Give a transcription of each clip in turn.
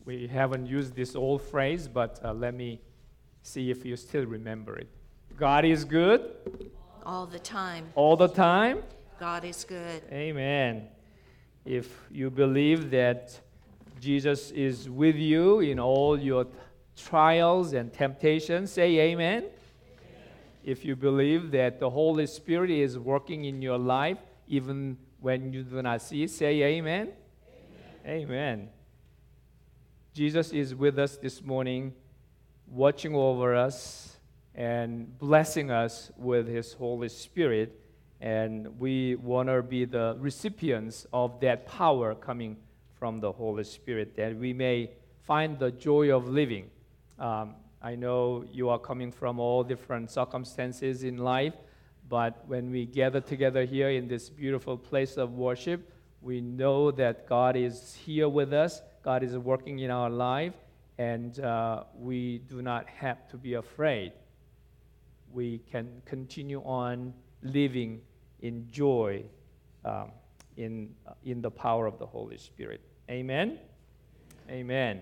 We haven't used this old phrase, but let me see if you still remember it. God is good. All the time. All the time. God is good. Amen. If you believe that Jesus is with you in all your trials and temptations, say amen. If you believe that the Holy Spirit is working in your life, even when you do not see it, say amen. Amen. Jesus is with us this morning, watching over us and blessing us with His Holy Spirit. And we want to be the recipients of that power coming from the Holy Spirit, that we may find the joy of living. I know you are coming from all different circumstances in life, but when we gather together here in this beautiful place of worship, we know that God is here with us, God is working in our life, and we do not have to be afraid. We can continue on living in joy in the power of the Holy Spirit. Amen? Amen.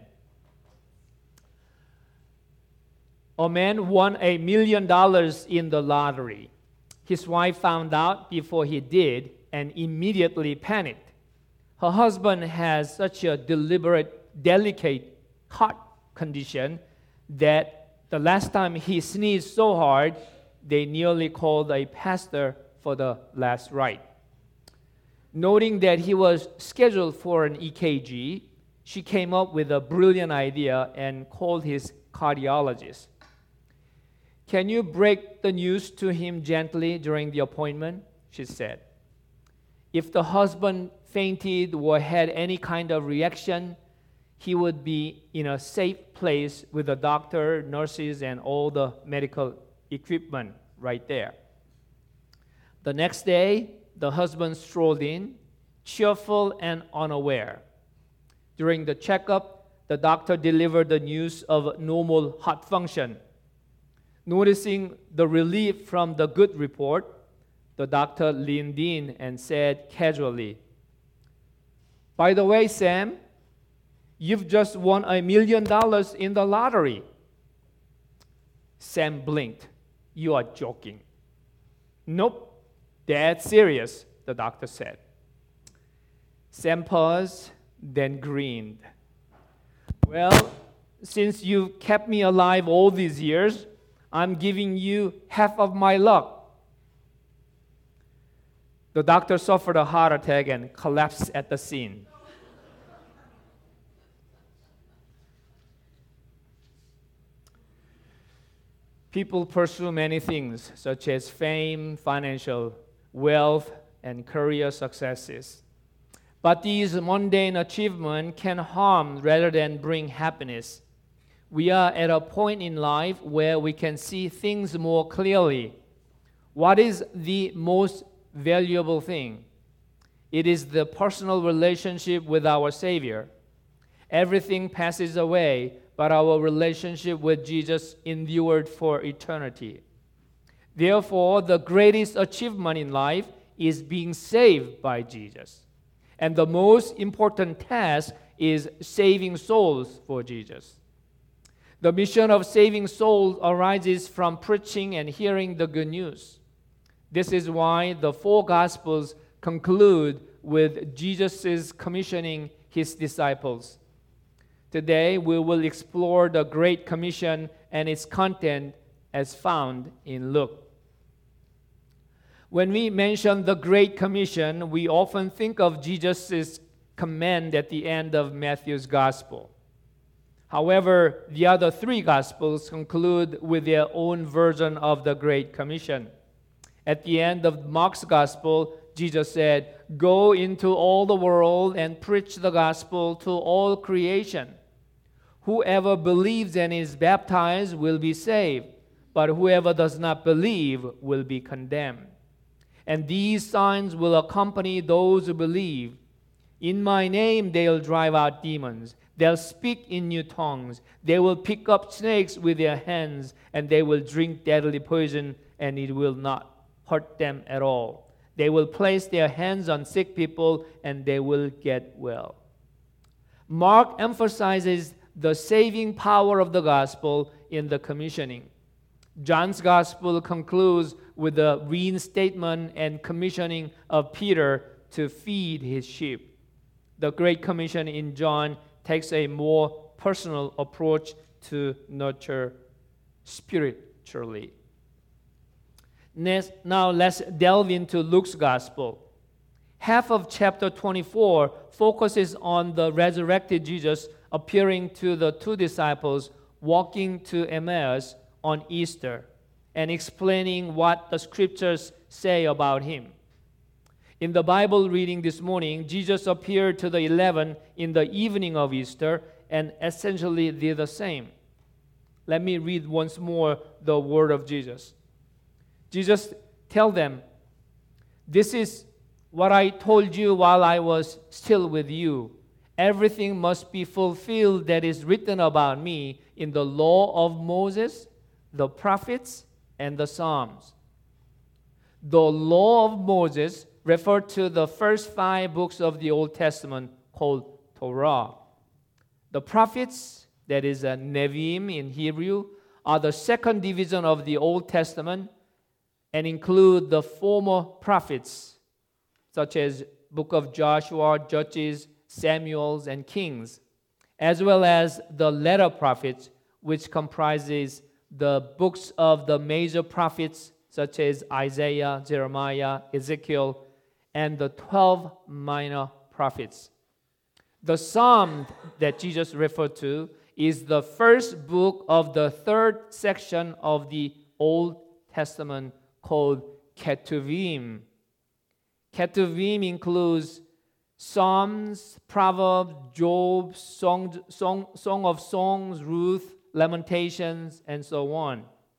A man won $1 million in the lottery. His wife found out before he did and immediately panicked. Her husband has such a delicate heart condition that the last time he sneezed so hard, they nearly called a pastor for the last rite. Noting that he was scheduled for an EKG, she came up with a brilliant idea and called his cardiologist. "Can you break the news to him gently during the appointment?" she said. If the husband fainted or had any kind of reaction, he would be in a safe place with the doctor, nurses, and all the medical equipment right there. The next day, the husband strolled in, cheerful and unaware. During the checkup, the doctor delivered the news of normal heart function. Noticing the relief from the good report, the doctor leaned in and said casually, "By the way, Sam, you've just won $1 million in the lottery." Sam blinked. "You are joking." "Nope, that's serious," the doctor said. Sam paused, then grinned. "Well, since you've kept me alive all these years, I'm giving you half of my luck." The doctor suffered a heart attack and collapsed at the scene. People pursue many things, such as fame, financial wealth, and career successes. But these mundane achievements can harm rather than bring happiness. We are at a point in life where we can see things more clearly. What is the most valuable thing? It is the personal relationship with our Savior. Everything passes away, but our relationship with Jesus endured for eternity. Therefore, the greatest achievement in life is being saved by Jesus. And the most important task is saving souls for Jesus. The mission of saving souls arises from preaching and hearing the good news. This is why the 4 Gospels conclude with Jesus' commissioning His disciples. Today, we will explore the Great Commission and its content as found in Luke. When we mention the Great Commission, we often think of Jesus' command at the end of Matthew's Gospel. However, the other 3 Gospels conclude with their own version of the Great Commission. At the end of Mark's Gospel, Jesus said, "Go into all the world and preach the gospel to all creation. Whoever believes and is baptized will be saved, but whoever does not believe will be condemned. And these signs will accompany those who believe. In my name they'll drive out demons. They'll speak in new tongues. They will pick up snakes with their hands, and they will drink deadly poison, and it will not hurt them at all. They will place their hands on sick people, and they will get well." Mark emphasizes the saving power of the gospel in the commissioning. John's gospel concludes with the reinstatement and commissioning of Peter to feed his sheep. The Great Commission in John takes a more personal approach to nurture spiritually. Now let's delve into Luke's gospel. Half of chapter 24 focuses on the resurrected Jesus appearing to the two disciples walking to Emmaus on Easter and explaining what the scriptures say about him. In the Bible reading this morning, Jesus appeared to the 11 in the evening of Easter and essentially did the same. Let me read once more the word of Jesus. Jesus tell them, "This is what I told you while I was still with you. Everything must be fulfilled that is written about me in the law of Moses, the prophets, and the Psalms." The law of Moses referred to the first 5 books of the Old Testament called Torah. The prophets, that is Nevi'im in Hebrew, are the second division of the Old Testament and include the former prophets, such as book of Joshua, Judges, Samuel, and Kings, as well as the latter prophets, which comprises the books of the major prophets, such as Isaiah, Jeremiah, Ezekiel, and the 12 minor prophets. The Psalm that Jesus referred to is the first book of the third section of the Old Testament called Ketuvim. Ketuvim includes Psalms, Proverbs, Job, Song of Songs, Ruth, Lamentations, and so on.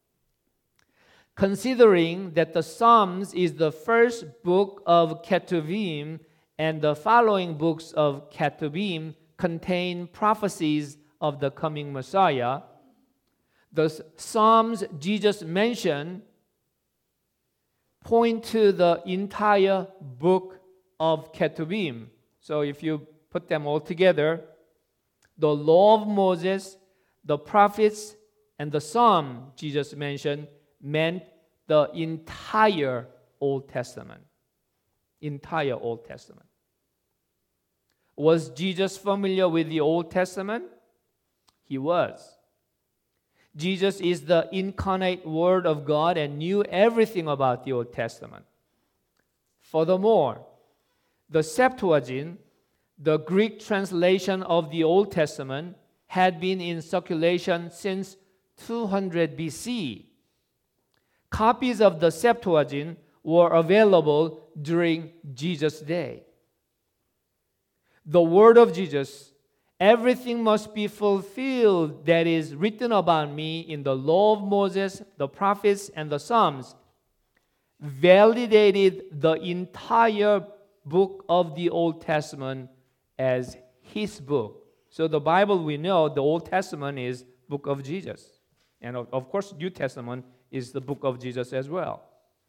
Considering that the Psalms is the first book of Ketuvim and the following books of Ketuvim contain prophecies of the coming Messiah, the Psalms Jesus mentioned point to the entire book of Ketuvim. So if you put them all together, the law of Moses, the prophets, and the Psalm Jesus mentioned meant the entire Old Testament. Entire Old Testament. Was Jesus familiar with the Old Testament? He was. Jesus is the incarnate Word of God and knew everything about the Old Testament. Furthermore, the Septuagint, the Greek translation of the Old Testament, had been in circulation since 200 BC. Copies of the Septuagint were available during Jesus' day. The word of Jesus, "Everything must be fulfilled that is written about me in the law of Moses, the prophets, and the Psalms," validated the entire book of the Old Testament as his book. So the Bible, we know the Old Testament is book of Jesus. And of course, New Testament is the book of Jesus as well.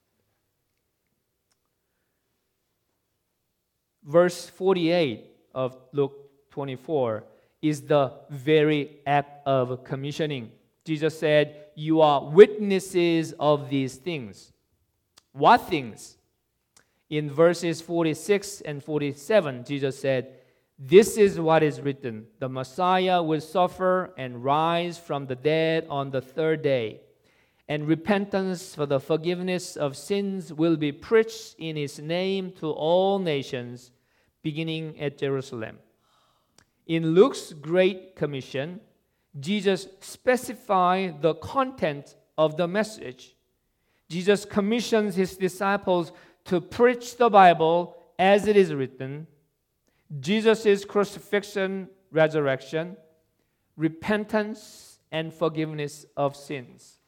Verse 48 of Luke 24 is the very act of commissioning. Jesus said, "You are witnesses of these things." What things? In verses 46 and 47, Jesus said, "This is what is written. The Messiah will suffer and rise from the dead on the third day, and repentance for the forgiveness of sins will be preached in his name to all nations, beginning at Jerusalem." In Luke's Great Commission, Jesus specified the content of the message. Jesus commissions his disciples to preach the Bible as it is written, Jesus' crucifixion, resurrection, repentance, and forgiveness of sins.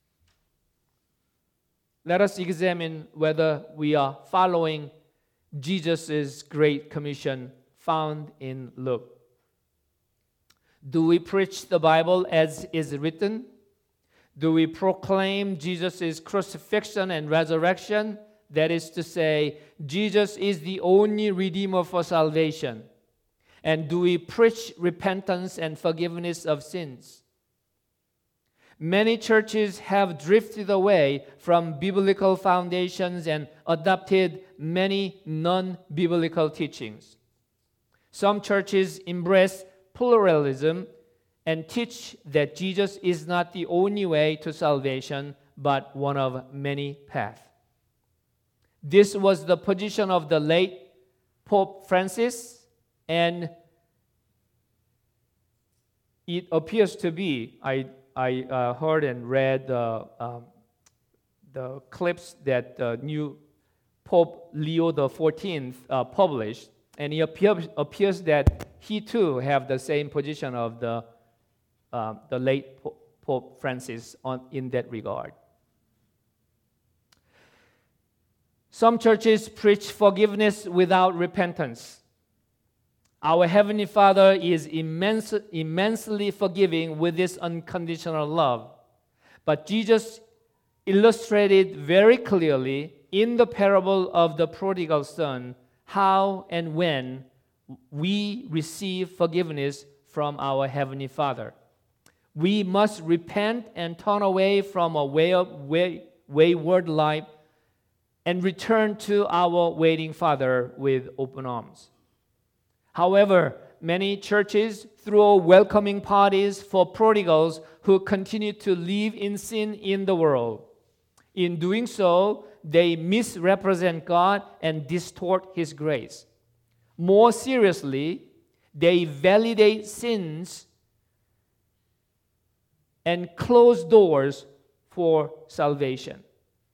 Let us examine whether we are following Jesus' Great Commission found in Luke. Do we preach the Bible as is written? Do we proclaim Jesus' crucifixion and resurrection? That is to say, Jesus is the only Redeemer for salvation. And do we preach repentance and forgiveness of sins? Many churches have drifted away from biblical foundations and adopted many non-biblical teachings. Some churches embrace pluralism and teach that Jesus is not the only way to salvation, but one of many paths. This was the position of the late Pope Francis, and it appears to be, I heard and read the clips that new Pope Leo XIV published, and it appears that he too have the same position of the late Pope Francis in that regard. Some churches preach forgiveness without repentance. Our Heavenly Father is immensely forgiving with His unconditional love. But Jesus illustrated very clearly in the parable of the prodigal son how and when we receive forgiveness from our Heavenly Father. We must repent and turn away from a wayward life and return to our waiting Father with open arms. However, many churches throw welcoming parties for prodigals who continue to live in sin in the world. In doing so, they misrepresent God and distort His grace. More seriously, they validate sins and close doors for salvation.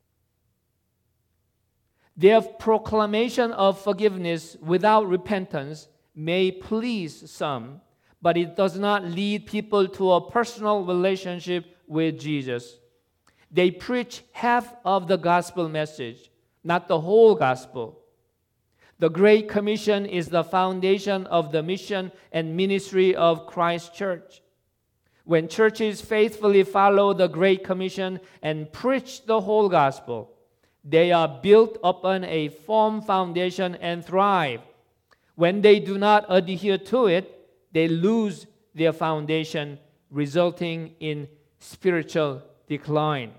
Their proclamation of forgiveness without repentance may please some, but it does not lead people to a personal relationship with Jesus. They preach half of the gospel message, not the whole gospel. The Great Commission is the foundation of the mission and ministry of Christ Church. When churches faithfully follow the Great Commission and preach the whole gospel, they are built upon a firm foundation and thrive. When they do not adhere to it, they lose their foundation, resulting in spiritual decline.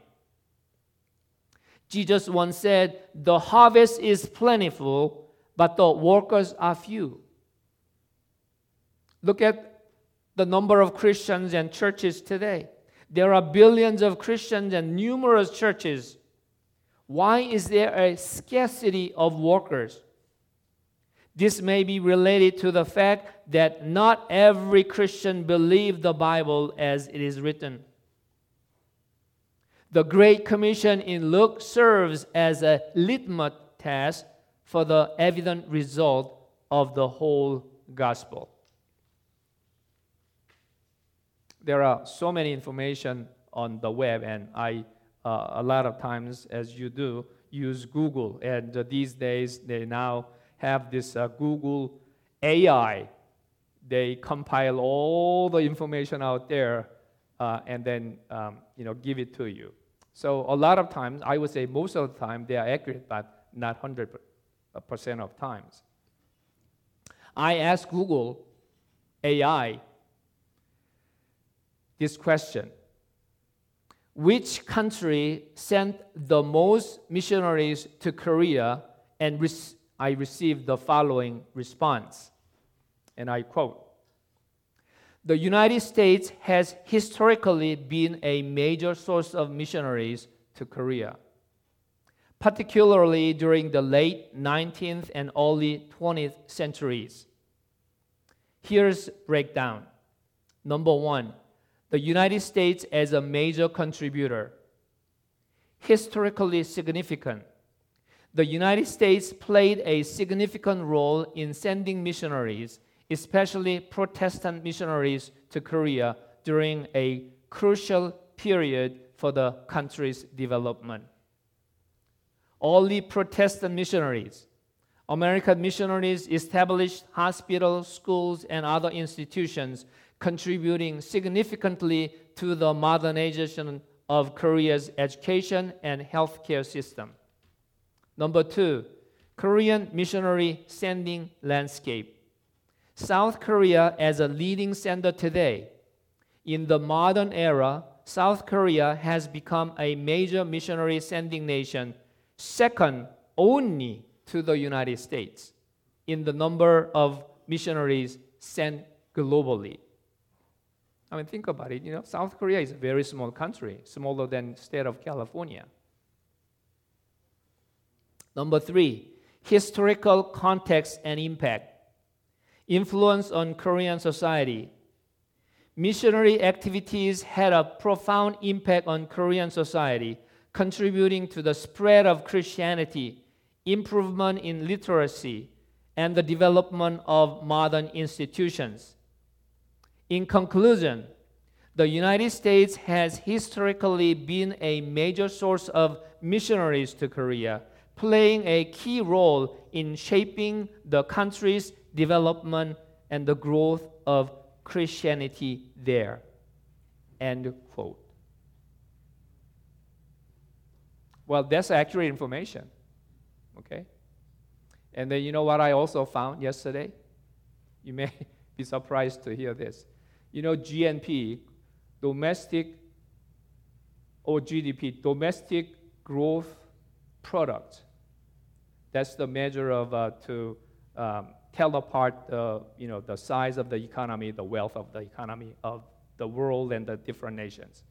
Jesus once said, "The harvest is plentiful, but the workers are few." Look at the number of Christians and churches today. There are billions of Christians and numerous churches. Why is there a scarcity of workers? This may be related to the fact that not every Christian believes the Bible as it is written. The Great Commission in Luke serves as a litmus test for the evident result of the whole gospel. There are so many information on the web, and I a lot of times, as you do, use Google. And these days, they now have this Google AI. They compile all the information out there and then give it to you. So a lot of times, I would say most of the time, they are accurate, but not 100% of times. I asked Google AI this question: which country sent the most missionaries to Korea? And I received the following response, and I quote, "The United States has historically been a major source of missionaries to Korea, particularly during the late 19th and early 20th centuries." Here's breakdown. Number one, the United States as a major contributor. Historically significant. The United States played a significant role in sending missionaries, especially Protestant missionaries, to Korea during a crucial period for the country's development. Early Protestant missionaries. American missionaries established hospitals, schools, and other institutions, contributing significantly to the modernization of Korea's education and healthcare system. Number two, Korean missionary sending landscape. South Korea as a leading sender today. In the modern era, South Korea has become a major missionary sending nation, second only to the United States in the number of missionaries sent globally. I mean, think about it. South Korea is a very small country, smaller than the state of California. Number 3, historical context and impact. Influence on Korean society. Missionary activities had a profound impact on Korean society, contributing to the spread of Christianity, improvement in literacy, and the development of modern institutions. In conclusion, the United States has historically been a major source of missionaries to Korea, playing a key role in shaping the country's development and the growth of Christianity there. End quote. Well, that's accurate information. Okay? And then you know what I also found yesterday? You may be surprised to hear this. GNP, domestic or GDP, domestic growth product. That's the measure of to tell apart the size of the economy, the wealth of the economy of the world and the different nations.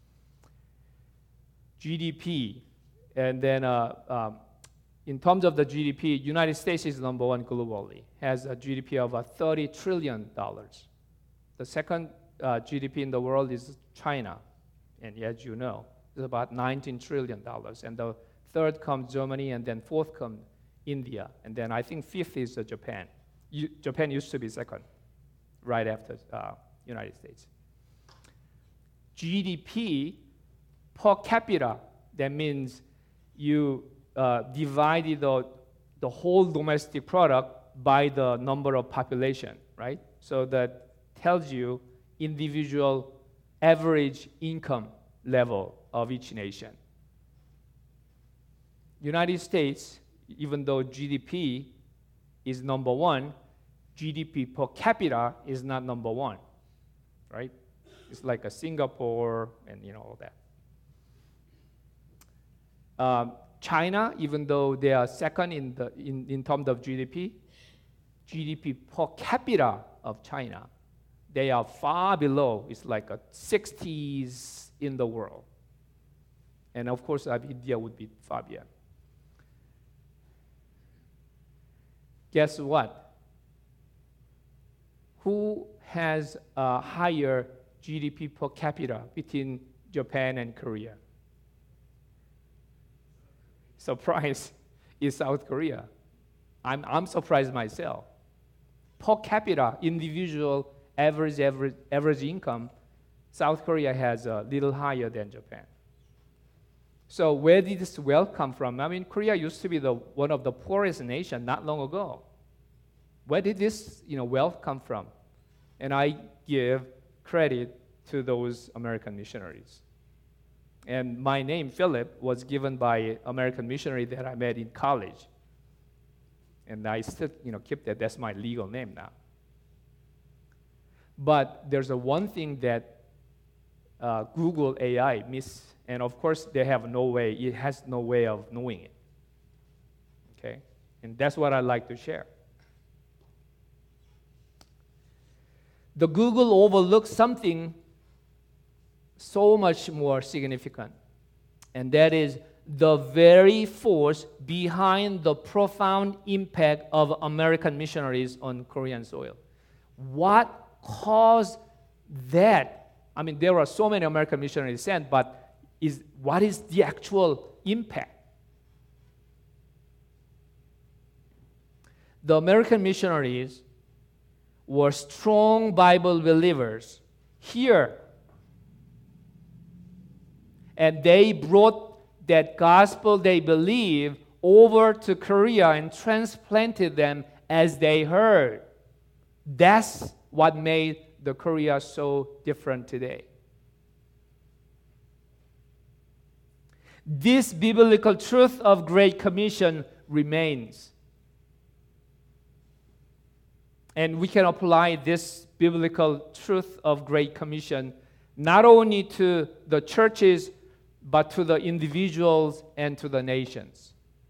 GDP, and then in terms of the GDP, United States is number one globally, has a GDP of $30 trillion. The second GDP in the world is China, and as you know, it's about $19 trillion. And the third comes Germany, and then fourth comes India, and then I think fifth is Japan. Japan used to be second, right after United States. GDP per capita, that means you divided the whole domestic product by the number of population, right? So that tells you individual average income level of each nation. United States, even though GDP is number one, GDP per capita is not number one, right? It's like a Singapore and all that. China, even though they are second in terms of GDP per capita of China, they are far below. It's like a 60s in the world. And of course, India would be far beyond. Guess what? Who has a higher GDP per capita between Japan and Korea? Surprise is South Korea. I'm surprised myself. Per capita, individual average income, South Korea has a little higher than Japan. So where did this wealth come from? I mean, Korea used to be one of the poorest nations not long ago. Where did this wealth come from? And I give credit to those American missionaries. And my name, Philip, was given by an American missionary that I met in college. And I still keep that. That's my legal name now. But there's one thing that Google AI missed, and of course it has no way of knowing it. Okay? And that's what I'd like to share. The Google overlooks something so much more significant, and that is the very force behind the profound impact of American missionaries on Korean soil. What caused that? I mean, there are so many American missionaries sent, but what is the actual impact? The American missionaries were strong Bible believers here. And they brought that gospel they believe over to Korea and transplanted them as they heard. That's what made the Korea so different today. This biblical truth of Great Commission remains. And we can apply this biblical truth of Great Commission not only to the churches, but to the individuals and to the nations.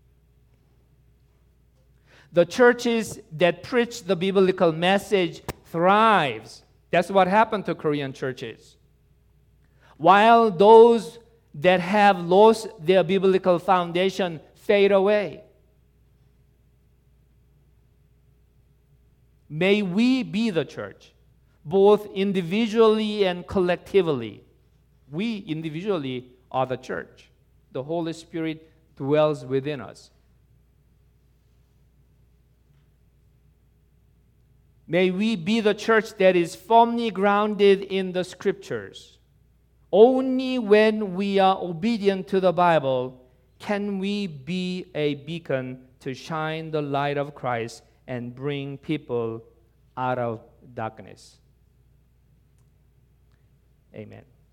The churches that preach the biblical message thrives. That's what happened to Korean churches. While those that have lost their biblical foundation fade away. May we be the church, both individually and collectively. We individually are the church. The Holy Spirit dwells within us. May we be the church that is firmly grounded in the Scriptures. Only when we are obedient to the Bible can we be a beacon to shine the light of Christ and bring people out of darkness. Amen.